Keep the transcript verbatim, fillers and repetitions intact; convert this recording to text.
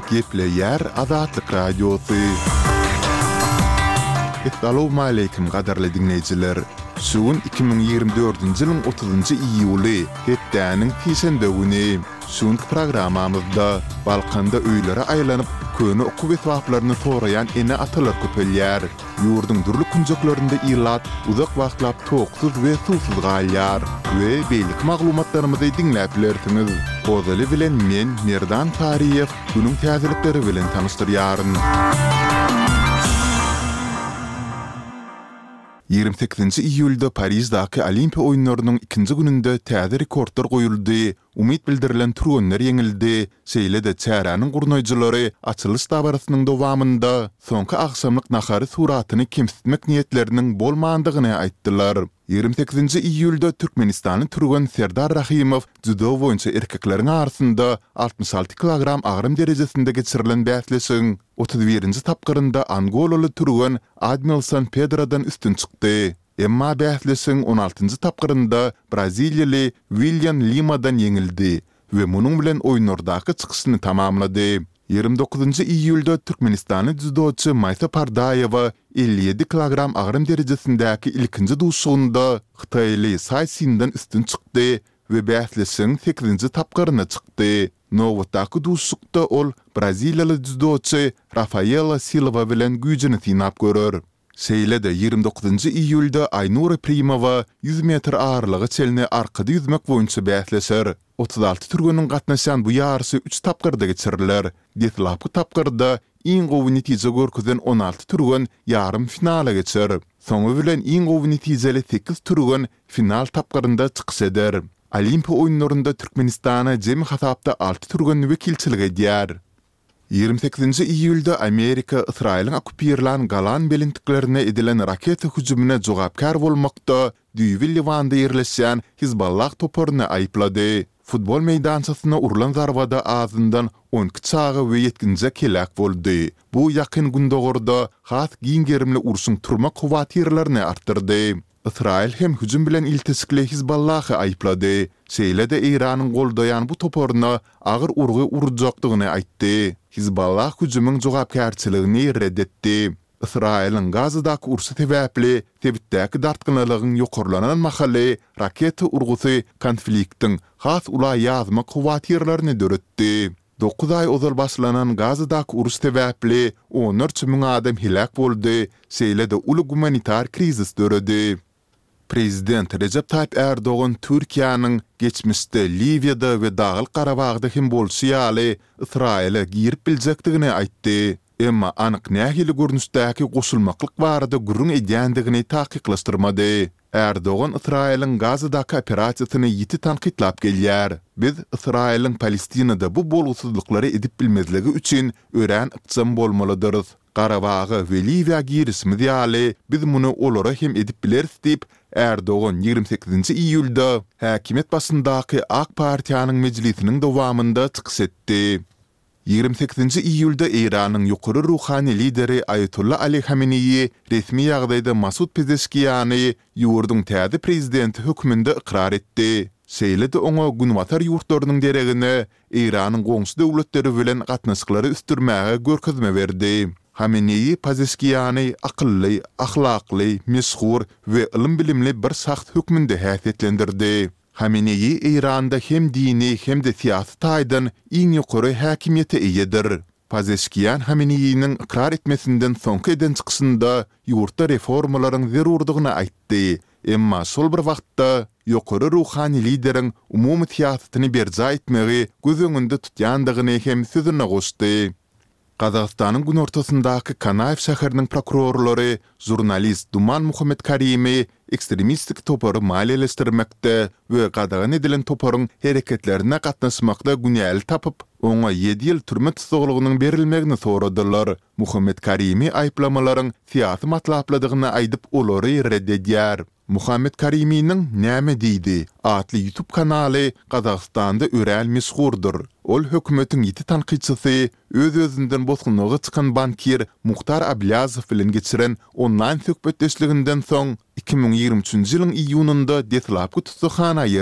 Gepleyer Azatlyk Radiosu. Assalamu alaykum gadarly dinleyijiler. Şuun iki bin ýygrimi dördünji ýylyň otuzynjy iýuly, hepdäniň peşende güni. Şuň programamyzda Balkanda öýlere aýlanyp, köni okuw etwaplaryny soraýan ene atalar köpelýär. Ýurdun durly kunjoklarynda ýylat, uzak wagtlap toksuz we susuz galýar we beýlik maglumatlarymyzy dinläp bilersiňiz. Gozaly bilen men Merdan Tariýew günüň täzelikleri bilen tanystyryaryn. ýygrimi sekizinji iýulda Parisdaky Olimpiya oýunlarynyň ikinji gününde täze rekordlar goýuldy. Umid bildirilen turgunlar ýeňildi. Şeýle-de çäranyň gurnaýjylary açylış dabarasynyň dowamında soňky akşamlyk nahary suratyny kemsitmek niýetleriniň bolmandygyny aýtdylar. ýygrimi sekizinji iýulda Türkmenistanyň turgun Serdar Rahimow judo boýunça erkekleriň arasynda altmış alty kilogram agrym derejesinde geçirilen bäsleşiň otuz birinji tapgyrynda Angolaly turgun Admilson Pedro'dan üstün çykdy. Emma bäsleşiň on altynjy tapgyrynda Braziliýaly William Lima'dan ýeňildi we munyň bilen oýunlardaky çykyşyny tamamlady. ýygrimi dokuzynjy iýulda Türkmenistanyň judoçy Maysa Pardaýewa elli ýedi kilogram agrym derejesindäki ilkinji duşugynda Hytaýly Saysindan üstün çykdy we bäsleşiň sekizinji tapgyryna çykdy. Nowatdaky duşukda ol Braziliýaly judoçy Rafaela Silva bilen güýjüni synap görür. Şeýle-de ýygrimi dokuzynjy iýulda Aynura Primowa yüz metr ağırlygy çelini arkady yüzmek boýunça bäsleşer. otuz alty turgunyň gatnaşan bu ýarşy üç tapgyrda geçiriler. Detlapky tapgyrda iň gowy netije görkezden on alty turgun ýarym finala geçer. Soňy bilen iň gowy netijeli sekiz turgun final tapgyrynda çykyş eder. Olimpiya oýunlarynda Türkmenistana jemi hasapda alty turgun wekilçilik edýär. ýygrimi sekizinji iýulda Amerika Israýlyň okupirlan Galan belintiklerine edilen raket hüjümine jogapkar bolmakda Düýbi Livanda ýerleşýän Hizballah toporuny aýplady. Futbol meýdançasyna urulan zarbada azyndan on iki çagy we yetkinje kelek boldy. Bu ýakyn gündogorda has giňgerimli urşuň turma kuwatyrlaryny artdyrdy. Israil hem hüjüm bilen iltisikli Hizballahy aýplady. Şeýle-de Iranyň goldaýan bu toporuny agyr urgy urjakdygyny aýtdy. Hizballah hüjümüň jogapkarçylygyny reddetdi. Israil'in Gazadaky ursy sebäpli tebitdäki dartgynalygyň ýokarlanan mahaly raket urgusy konfliktiň has ulay ýazma kuwatyrlaryny döretdi. dokuz ay ozal başlanan Gazadaky urus sebäpli on üç miň adam helak boldy. Şeýle-de uly humanitar krizis döredi. Prezident Recep Tayyip Erdoğan Türkiýanyň geçmişde Libyada we Dagyl Garabagda hem bolşy ýaly Israile girip biljekdigini aýtdy. Emma anyk nähili görnüşdäki goşulmaklyk barada gürrüň edýändigini taýyklaşdyrmady. Erdoğan Israil'in Gazadaky operasiýasyny ýiti tanqidlap gelýär. Biz Israil'in Palestinada bu bolgusyzlyklary edip bilmezligi üçin ören ykçam bolmalydyr. Garabagy we Libyä girisimiz ýaly biz muny olara hem edip bileriz diýip Erdoğan ýygrimi sekizinji iýulda häkimet başyndaky AK Partiýanyň mejlisiniň dowamında çykyş etdi. ýygrimi sekizinji iýulda Iranyň ýokary ruhany lideri Ayatollah Ali Khamenei resmi ýagdaýda Masud Pezeshkiýany ýurdun täze prezidenti hökmünde ikrar etdi. Şeýle-de oňa günwatar ýurtlarynyň deregini Iranyň goňşy döwletleri bilen gatnaşyklary üstürmäge görkezme berdi. Khamenei Pezeshkiýany akylly, ahlakly, meşhur we ilim bilimli bir saht hökmünde häsiýetlendirdi. Khamenei Iranda hem dini hem de siýasy taýdan iň ýokary häkimiýete eýedir. Pezeshkiýan Khamenei'niň ikrar etmesinden soňky eden çykyşynda ýurtda reformalaryň zerurdygyny aýtdy. Emma şol bir wagtda ýokary ruhany lideriň umumy siýasatyny berja etmegi göz öňünde tutýandygyny hem sözüne goşdy. Qazaqstanyň gün ortasyndaky Kanaev şäheriniň prokurorlary jurnalist Duman Muhammed Karimi ekstremistik toporu maliýeleşdirmekde we gadagan edilen toporuň hereketlerine gatnaşmakda günäli tapyp, oňa ýedi ýyl türme tutuglygynyň berilmegini soradylar. Muhammed Karimi aýplamalaryň siýasy matlapladygyny aýdyp olary reddedýär. Muhammed Karimi'nin näme diýdi? Atly YouTube kanaly Qazaqstanda öräl meşhurdur. Ol hökümetiň ýiti tanqidçisi, öz-özünden bozgunlygy çykan bankir Muhtar Ablazow bilen geçiren online söhbetdeşliginden soň iki bin ýygrimi üçünji ýylyň iýununda Detlapky tutuşxana